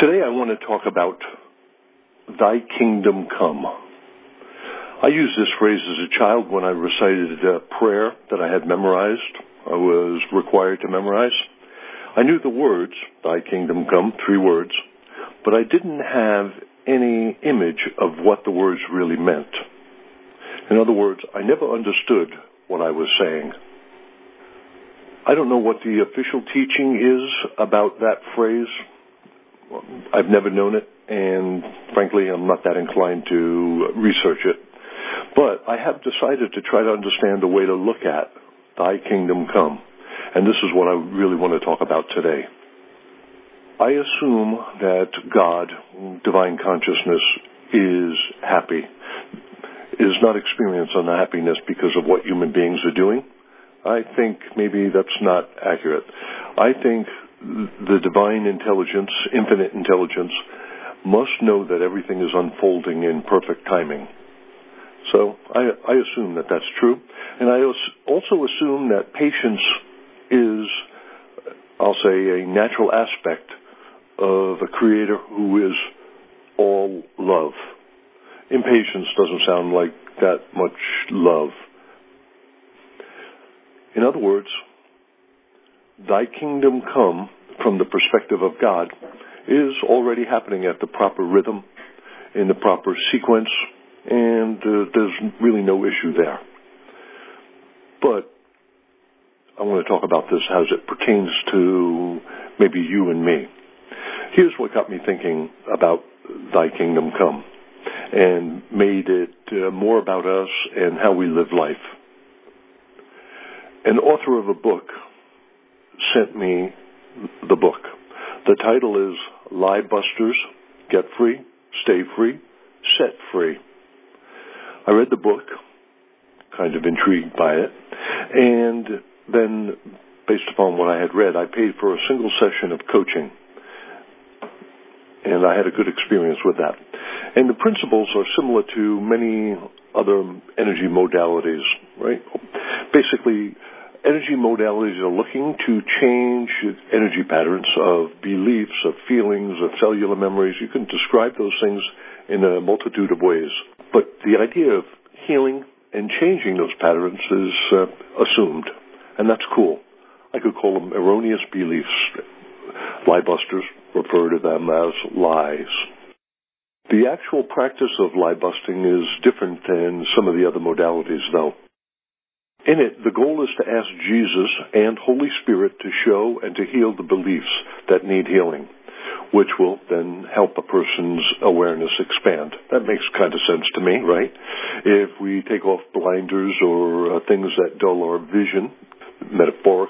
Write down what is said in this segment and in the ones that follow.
Today I want to talk about Thy Kingdom Come. I used this phrase as a child when I recited a prayer that I had memorized. I was required to memorize. I knew the words, Thy Kingdom Come, 3 words, but I didn't have any image of what the words really meant. In other words, I never understood what I was saying. I don't know what the official teaching is about that phrase. I've never known it, and frankly, I'm not that inclined to research it. But I have decided to try to understand a way to look at Thy Kingdom Come, and this is what I really want to talk about today. I assume that God, divine consciousness, is happy, is not experiencing unhappiness because of what human beings are doing. I think maybe that's not accurate. I think the divine intelligence, infinite intelligence, must know that everything is unfolding in perfect timing. So I assume that that's true. And I also assume that patience is, I'll say, a natural aspect of a creator who is all love. Impatience doesn't sound like that much love. In other words, Thy Kingdom Come, from the perspective of God, is already happening at the proper rhythm, in the proper sequence, and there's really no issue there. But I want to talk about this as it pertains to maybe you and me. Here's what got me thinking about Thy Kingdom Come and made it more about us and how we live life. An author of a book sent me the book. The title is Lie Busters, Get Free, Stay Free, Set Free. I read the book, kind of intrigued by it, and then, based upon what I had read, I paid for a single session of coaching, and I had a good experience with that. And the principles are similar to many other energy modalities, right? Basically, energy modalities are looking to change energy patterns of beliefs, of feelings, of cellular memories. You can describe those things in a multitude of ways. But the idea of healing and changing those patterns is assumed, and that's cool. I could call them erroneous beliefs. Lie busters refer to them as lies. The actual practice of lie busting is different than some of the other modalities, though. In it, the goal is to ask Jesus and Holy Spirit to show and to heal the beliefs that need healing, which will then help a person's awareness expand. That makes kind of sense to me, right? If we take off blinders or things that dull our vision, metaphoric,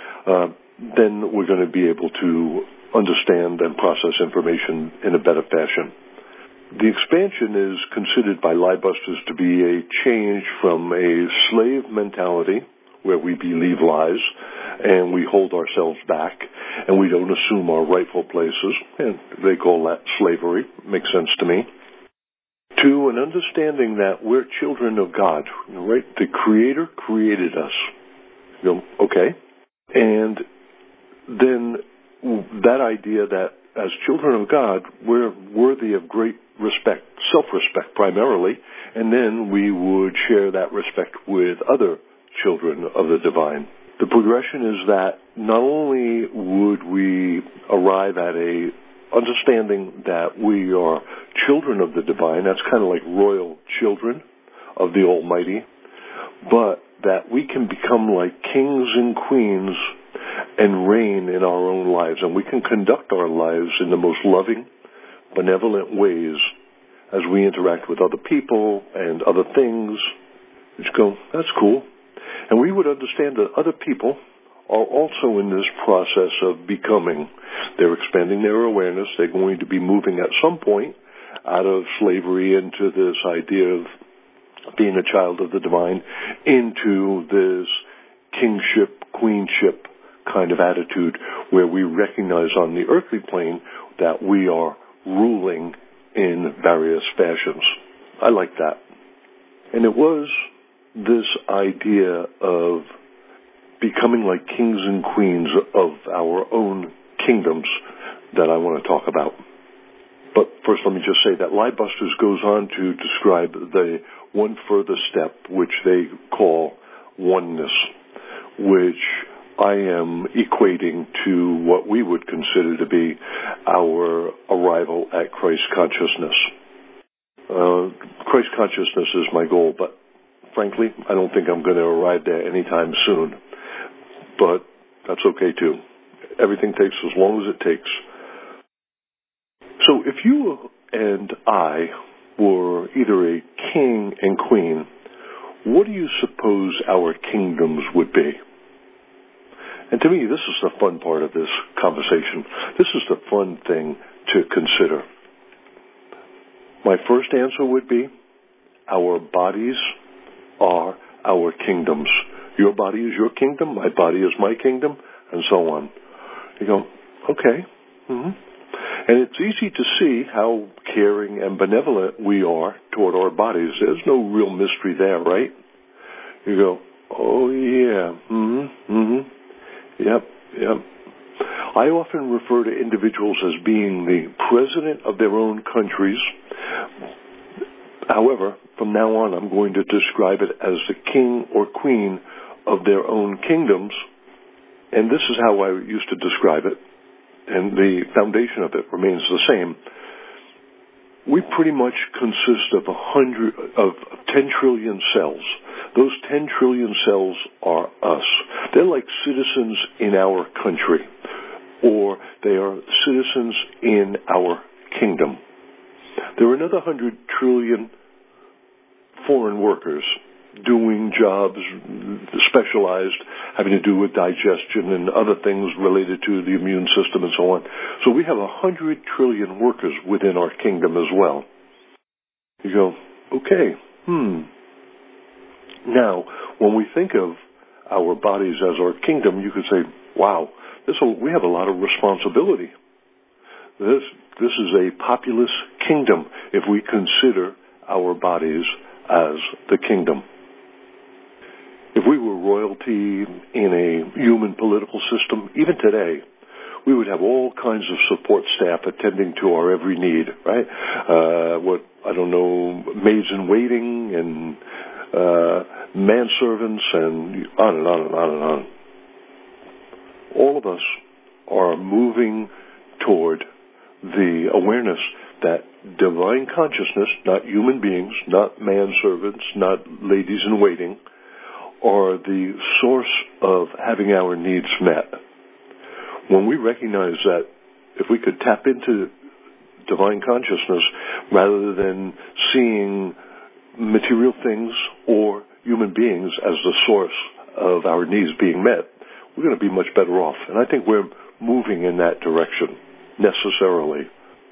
then we're going to be able to understand and process information in a better fashion. The expansion is considered by lie busters to be a change from a slave mentality, where we believe lies and we hold ourselves back and we don't assume our rightful places, and they call that slavery. Makes sense to me. To an understanding that we're children of God, right? The Creator created us. Okay? And then that idea that as children of God, we're worthy of great respect, self-respect primarily, and then we would share that respect with other children of the divine. The progression is that not only would we arrive at a understanding that we are children of the divine, that's kind of like royal children of the Almighty, but that we can become like kings and queens and reign in our own lives, and we can conduct our lives in the most loving, benevolent ways as we interact with other people and other things. Just go, that's cool. And we would understand that other people are also in this process of becoming. They're expanding their awareness. They're going to be moving at some point out of slavery into this idea of being a child of the divine, into this kingship, queenship kind of attitude where we recognize on the earthly plane that we are ruling in various fashions. I like that. And it was this idea of becoming like kings and queens of our own kingdoms that I want to talk about. But first, let me just say that Liebusters goes on to describe the one further step, which they call oneness, which I am equating to what we would consider to be our arrival at Christ consciousness. Christ consciousness is my goal, but frankly, I don't think I'm going to arrive there anytime soon. But that's okay too. Everything takes as long as it takes. So if you and I were either a king and queen, what do you suppose our kingdoms would be? And to me, this is the fun part of this conversation. This is the fun thing to consider. My first answer would be, our bodies are our kingdoms. Your body is your kingdom, my body is my kingdom, and so on. You go, okay. Mm-hmm. And it's easy to see how caring and benevolent we are toward our bodies. There's no real mystery there, right? You go, oh yeah, yep. I often refer to individuals as being the president of their own countries. However, from now on, I'm going to describe it as the king or queen of their own kingdoms. And this is how I used to describe it. And the foundation of it remains the same. We pretty much consist of 10 trillion cells. Those 10 trillion cells are us. They're like citizens in our country, or they are citizens in our kingdom. There are another 100 trillion foreign workers doing jobs specialized, having to do with digestion and other things related to the immune system and so on. So we have 100 trillion workers within our kingdom as well. You go, okay, Now, when we think of our bodies as our kingdom, you could say, wow, we have a lot of responsibility. This is a populous kingdom if we consider our bodies as the kingdom. If we were royalty in a human political system, even today, we would have all kinds of support staff attending to our every need, right? Maids in waiting and manservants and on and on and on and on. All of us are moving toward the awareness that divine consciousness, not human beings, not manservants, not ladies in waiting, are the source of having our needs met. When we recognize that if we could tap into divine consciousness rather than seeing material things or human beings as the source of our needs being met, we're going to be much better off. And I think we're moving in that direction necessarily.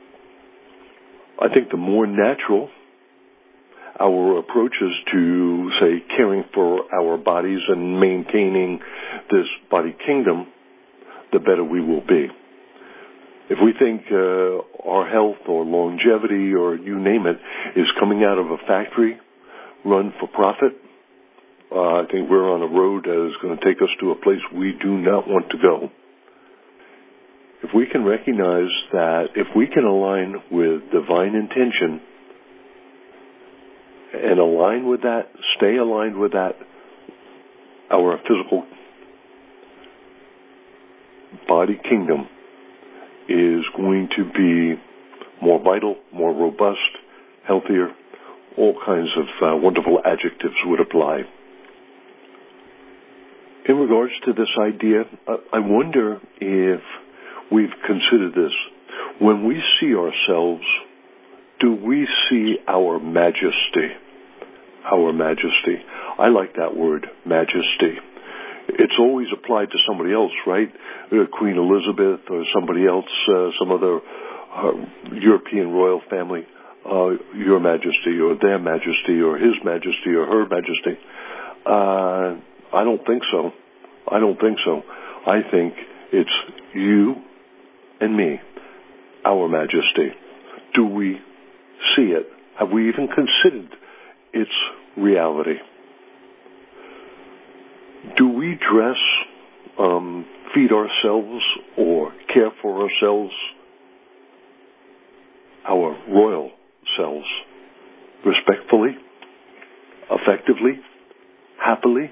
I think the more natural our approaches to, say, caring for our bodies and maintaining this body kingdom, the better we will be. If we think our health or longevity or you name it is coming out of a factory run for profit, I think we're on a road that is going to take us to a place we do not want to go. If we can recognize that if we can align with divine intention and align with that, stay aligned with that, our physical body kingdom is going to be more vital, more robust, healthier. All kinds of wonderful adjectives would apply. In regards to this idea, I wonder if we've considered this. When we see ourselves, do we see our majesty? Our majesty. I like that word, majesty. It's always applied to somebody else, right? Queen Elizabeth or somebody else, some other European royal family. Your Majesty or their Majesty or His Majesty or Her Majesty. I don't think so. I think it's you and me, our Majesty. Do we see it? Have we even considered its reality? Do we dress, feed ourselves, or care for ourselves our royal selves respectfully, effectively, happily?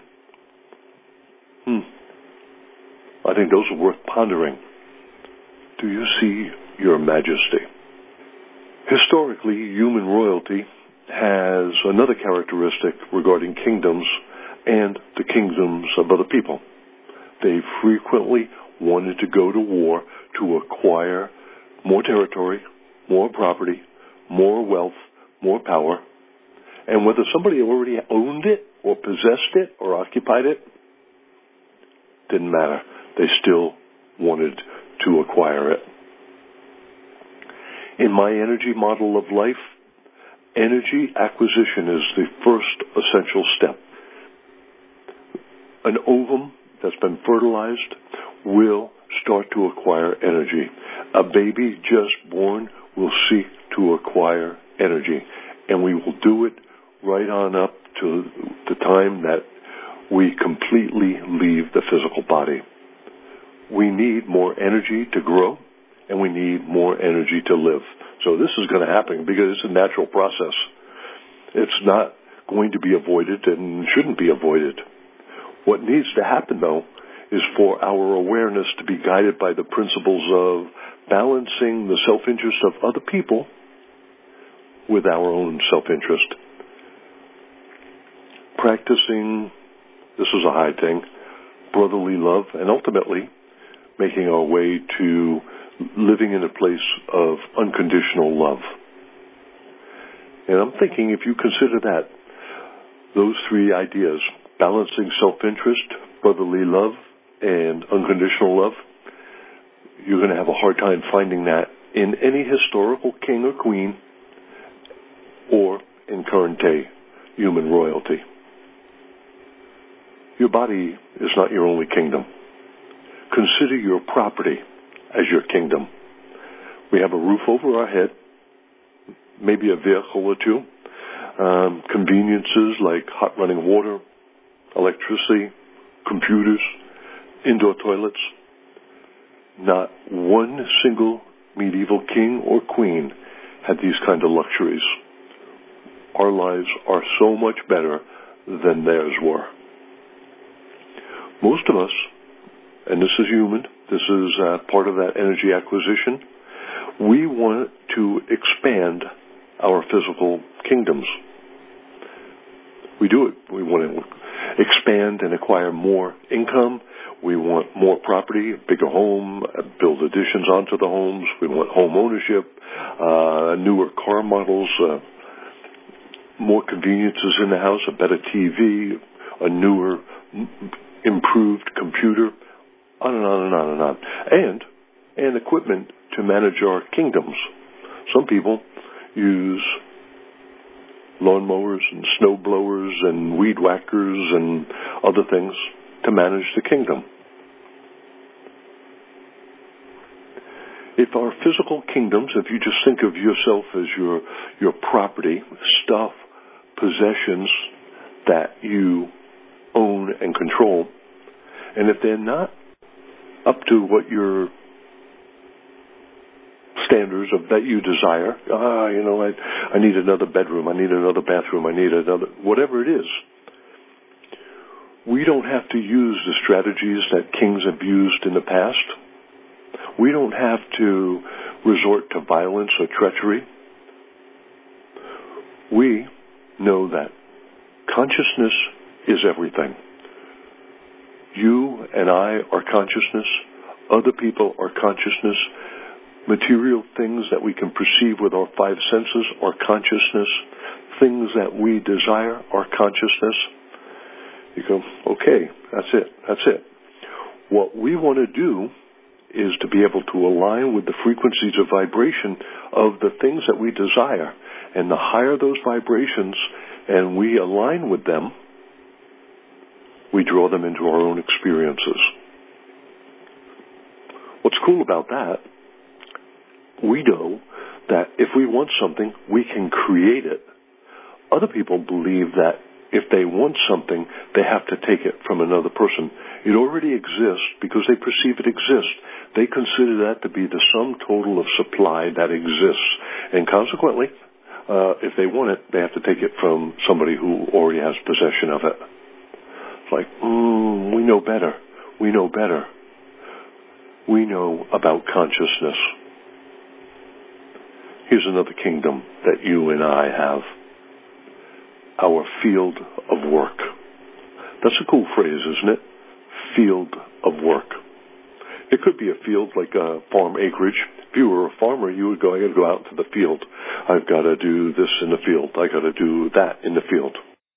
I think those are worth pondering. Do you see your majesty? Historically, human royalty has another characteristic regarding kingdoms and the kingdoms of other people. They frequently wanted to go to war to acquire more territory, more property, more wealth, more power. And whether somebody already owned it or possessed it or occupied it, didn't matter. They still wanted to acquire it. In my energy model of life, energy acquisition is the first essential step. An ovum that's been fertilized will start to acquire energy. A baby just born will seek to acquire energy, and we will do it right on up to the time that we completely leave the physical body. We need more energy to grow, and we need more energy to live. So this is going to happen because it's a natural process. It's not going to be avoided and shouldn't be avoided. What needs to happen, though, is for our awareness to be guided by the principles of balancing the self-interest of other people with our own self-interest. Practicing, this is a high thing, brotherly love, and ultimately making our way to living in a place of unconditional love. And I'm thinking if you consider that, those three ideas, balancing self-interest, brotherly love, and unconditional love, you're going to have a hard time finding that in any historical king or queen or in current day human royalty. Your body is not your only kingdom. Consider your property as your kingdom. We have a roof over our head, maybe a vehicle or two, conveniences like hot running water, electricity, computers, indoor toilets. Not one single medieval king or queen had these kind of luxuries. Our lives are so much better than theirs were. Most of us, and this is human, this is part of that energy acquisition, we want to expand our physical kingdoms. We do it. We want to expand and acquire more income. We want more property, a bigger home, build additions onto the homes. We want home ownership, newer car models, more conveniences in the house, a better TV, a newer, improved computer, on and on and on and on. And equipment to manage our kingdoms. Some people use lawnmowers and snow blowers and weed whackers and other things to manage the kingdom. If our physical kingdoms, if you just think of yourself as your property, stuff, possessions that you own and control, and if they're not up to what your standards of that you desire, I need another bedroom, I need another bathroom, I need another, whatever it is. We don't have to use the strategies that kings have used in the past. We don't have to resort to violence or treachery. We know that consciousness is everything. You and I are consciousness. Other people are consciousness. Material things that we can perceive with our five senses are consciousness. Things that we desire are consciousness. You go, okay, that's it. What we want to do is to be able to align with the frequencies of vibration of the things that we desire. And the higher those vibrations and we align with them, we draw them into our own experiences. What's cool about that, we know that if we want something, we can create it. Other people believe that if they want something, they have to take it from another person. It already exists because they perceive it exists. They consider that to be the sum total of supply that exists. And consequently, if they want it, they have to take it from somebody who already has possession of it. It's like, we know better. We know better. We know about consciousness. Here's another kingdom that you and I have. Our field of work. That's a cool phrase, isn't it? Field of work. It could be a field like a farm acreage. If you were a farmer, you would go, I got to go out to the field. I've got to do this in the field. I got to do that in the field.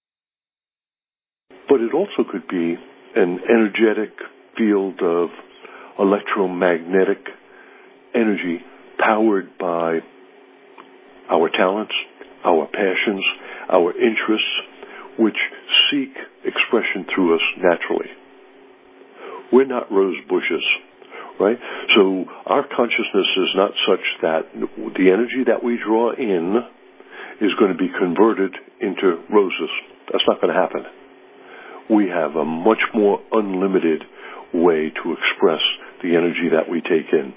But it also could be an energetic field of electromagnetic energy powered by our talents, our passions, our interests, which seek expression through us naturally. We're not rose bushes, right? So our consciousness is not such that the energy that we draw in is going to be converted into roses. That's not going to happen. We have a much more unlimited way to express the energy that we take in.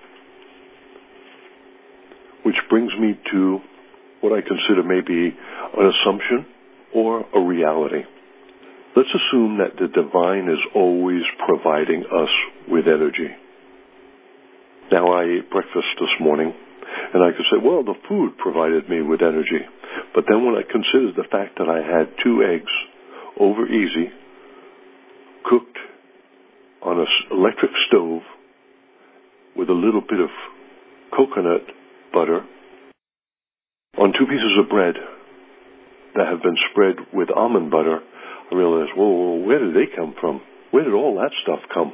Which brings me to what I consider maybe an assumption or a reality. Let's assume that the divine is always providing us with energy. Now, I ate breakfast this morning, and I could say, well, the food provided me with energy. But then when I considered the fact that I had 2 eggs over easy, cooked on an electric stove with a little bit of coconut butter, on 2 pieces of bread that have been spread with almond butter, I realized, whoa, where did they come from? Where did all that stuff come?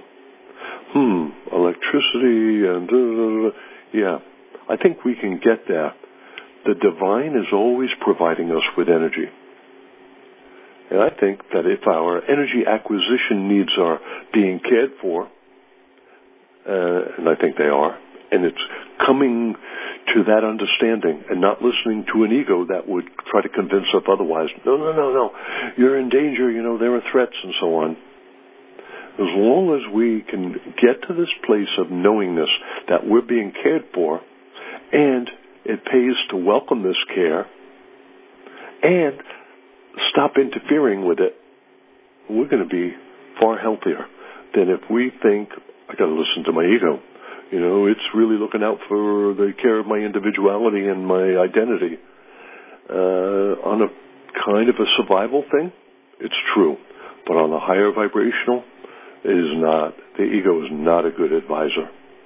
Electricity and yeah, I think we can get there. The divine is always providing us with energy. And I think that if our energy acquisition needs are being cared for, and I think they are, and it's coming to that understanding and not listening to an ego that would try to convince us otherwise. No. You're in danger, there are threats and so on. As long as we can get to this place of knowingness that we're being cared for, and it pays to welcome this care, and stop interfering with it, we're going to be far healthier than if we think, I got to listen to my ego. It's really looking out for the care of my individuality and my identity. On a kind of a survival thing, it's true. But on a higher vibrational, it is not. The ego is not a good advisor.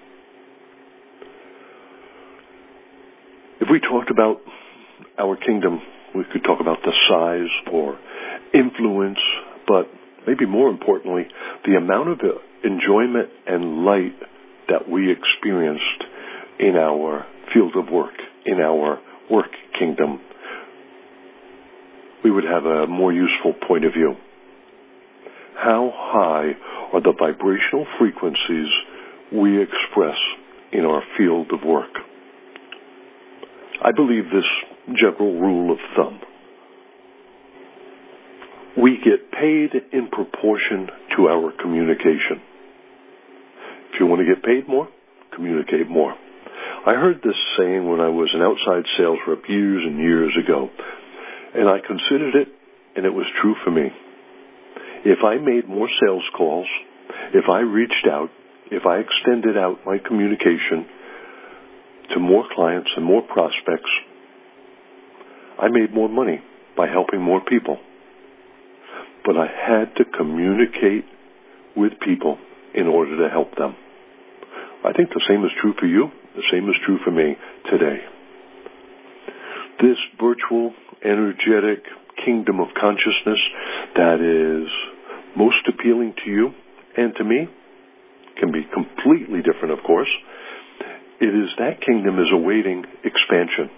If we talked about our kingdom, we could talk about the size or influence, but maybe more importantly, the amount of enjoyment and light that we experienced in our field of work, in our work kingdom, we would have a more useful point of view. How high are the vibrational frequencies we express in our field of work? I believe this general rule of thumb. We get paid in proportion to our communication. If you want to get paid more, communicate more. I heard this saying when I was an outside sales rep years and years ago, and I considered it, and it was true for me. If I made more sales calls, if I reached out, if I extended out my communication to more clients and more prospects, I made more money by helping more people. But I had to communicate with people in order to help them. I think the same is true for you. The same is true for me today. This virtual, energetic kingdom of consciousness that is most appealing to you and to me can be completely different, of course. It is that kingdom is awaiting expansion.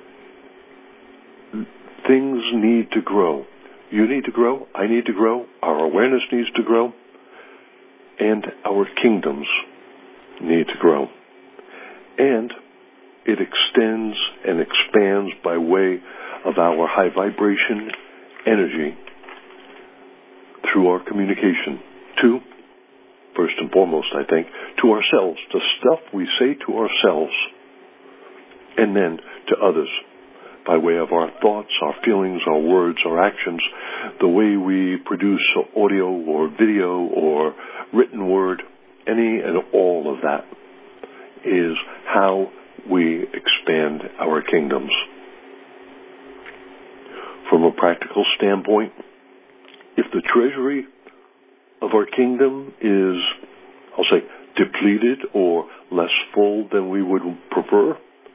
Things need to grow. You need to grow. I need to grow. Our awareness needs to grow. And our kingdoms need to grow. And it extends and expands by way of our high vibration energy through our communication to, first and foremost, I think, to ourselves, the stuff we say to ourselves, and then to others, by way of our thoughts, our feelings, our words, our actions, the way we produce audio or video or written word, any and all of that is how we expand our kingdoms. From a practical standpoint, if the treasury of our kingdom is, I'll say, depleted or less full than we would prefer,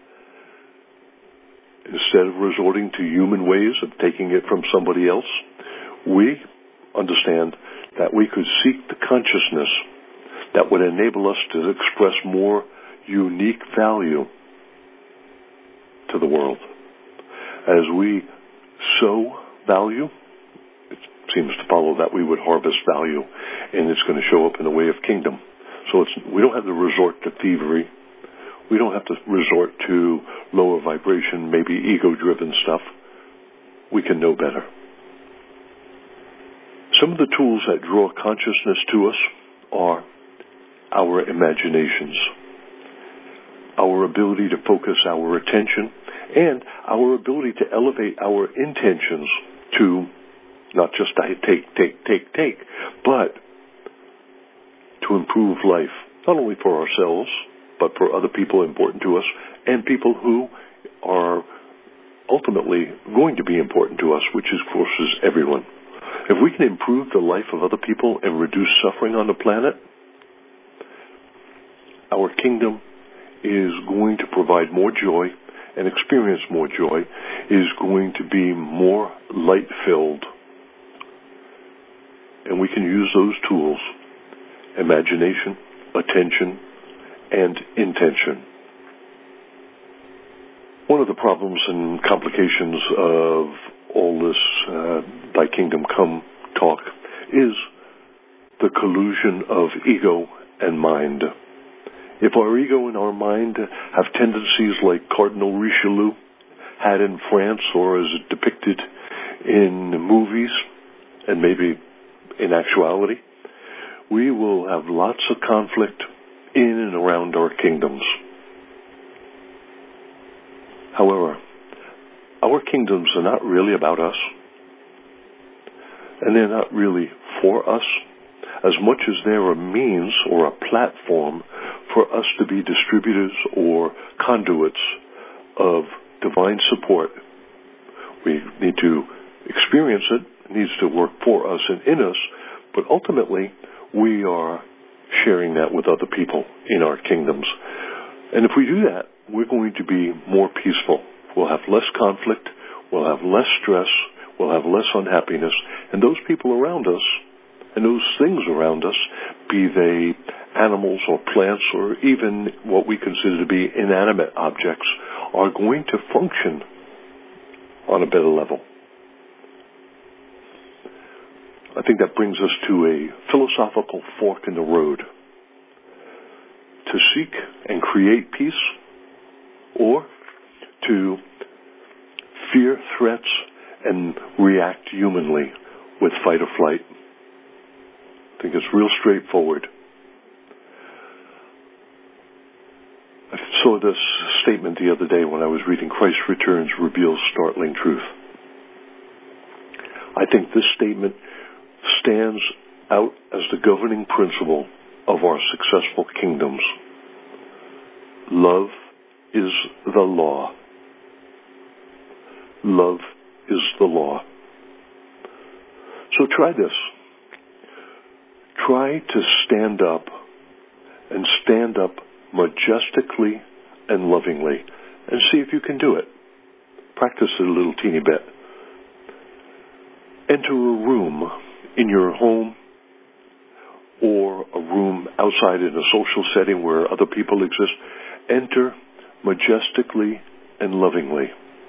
instead of resorting to human ways of taking it from somebody else, we understand that we could seek the consciousness that would enable us to express more unique value to the world. As we sow value, it seems to follow that we would harvest value, and it's going to show up in the way of kingdom. So we don't have to resort to thievery. We don't have to resort to lower vibration, maybe ego-driven stuff. We can know better. Some of the tools that draw consciousness to us are our imaginations, our ability to focus our attention, and our ability to elevate our intentions to not just take, but to improve life, not only for ourselves, but for other people important to us, and people who are ultimately going to be important to us, which of course is everyone. If we can improve the life of other people and reduce suffering on the planet, our kingdom is going to provide more joy and experience more joy, is going to be more light-filled. And we can use those tools, imagination, attention, and intention. One of the problems and complications of all this Thy Kingdom Come talk is the collusion of ego and mind. If our ego and our mind have tendencies like Cardinal Richelieu had in France, or as depicted in movies, and maybe in actuality, we will have lots of conflict in and around our kingdoms. However, our kingdoms are not really about us, and they're not really for us, as much as they're a means or a platform for us to be distributors or conduits of divine support. We need to experience it. It needs to work for us and in us, but ultimately we are sharing that with other people in our kingdoms. And if we do that, we're going to be more peaceful. We'll have less conflict, we'll have less stress, we'll have less unhappiness, and those people around us and those things around us, be they animals or plants or even what we consider to be inanimate objects, are going to function on a better level. I think that brings us to a philosophical fork in the road. To seek and create peace, or to fear threats and react humanly with fight or flight. I think it's real straightforward. I saw this statement the other day when I was reading Christ Returns Reveals Startling Truth. I think this statement stands out as the governing principle of our successful kingdoms. Love is the law. Love is the law. So try this. Try to stand up majestically and lovingly, and see if you can do it. Practice it a little teeny bit. Enter a room in your home or a room outside in a social setting where other people exist. Enter majestically and lovingly.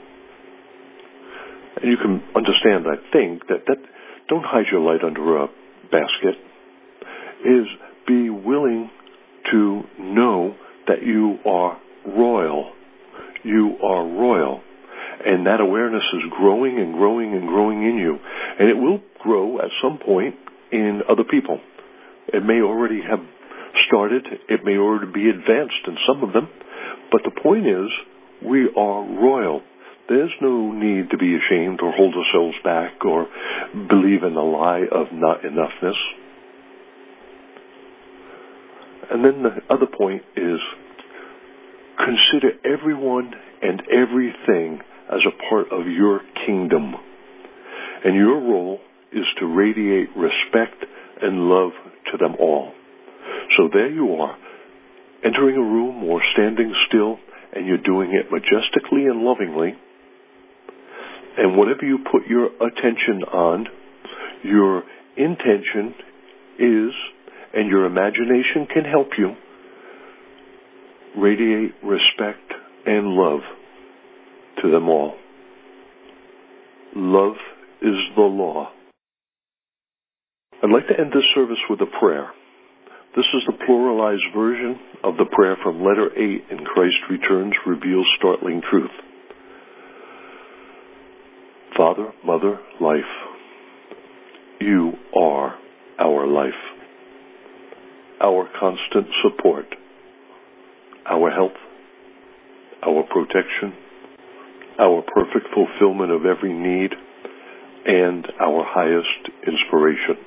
And you can understand, I think, that don't hide your light under a basket, is be willing to know that you are royal. You are royal. And that awareness is growing and growing and growing in you. And it will grow at some point in other people. It may already have started. It may already be advanced in some of them. But the point is, we are royal. There's no need to be ashamed or hold ourselves back or believe in the lie of not enoughness. And then the other point is, consider everyone and everything as a part of your kingdom. And your role is to radiate respect and love to them all. So there you are, entering a room or standing still, and you're doing it majestically and lovingly. And whatever you put your attention on, your intention is, and your imagination can help you, radiate respect and love to them all. Love is the law. I'd like to end this service with a prayer. This is the pluralized version of the prayer from letter 8 in Christ Returns Reveals Startling Truth. Father, Mother, Life, you are our life, our constant support, our health, our protection, our perfect fulfillment of every need, and our highest inspiration.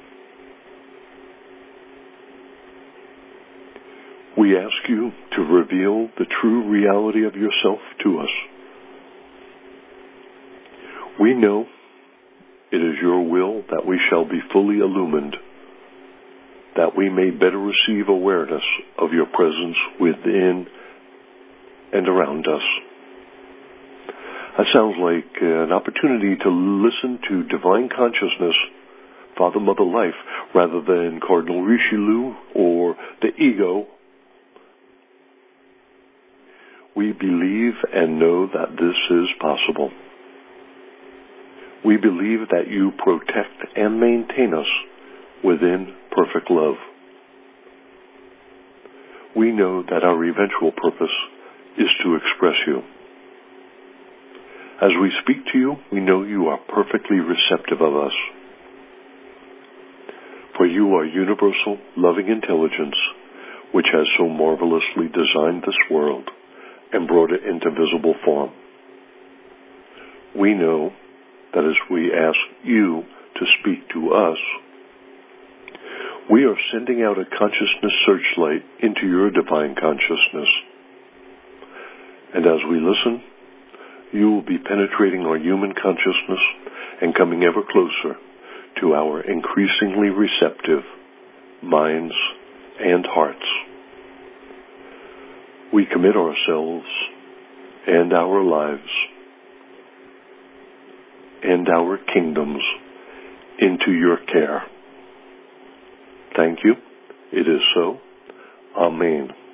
We ask you to reveal the true reality of yourself to us. We know it is your will that we shall be fully illumined, that we may better receive awareness of your presence within and around us. That sounds like an opportunity to listen to divine consciousness, Father, Mother, Life, rather than Cardinal Richelieu or the ego. We believe and know that this is possible. We believe that you protect and maintain us within perfect love. We know that our eventual purpose is to express you. As we speak to you, we know you are perfectly receptive of us. For you are universal, loving intelligence, which has so marvelously designed this world and brought it into visible form. We know that as we ask you to speak to us, we are sending out a consciousness searchlight into your divine consciousness. And as we listen, you will be penetrating our human consciousness and coming ever closer to our increasingly receptive minds and hearts. We commit ourselves and our lives and our kingdoms into your care. Thank you. It is so. Amen.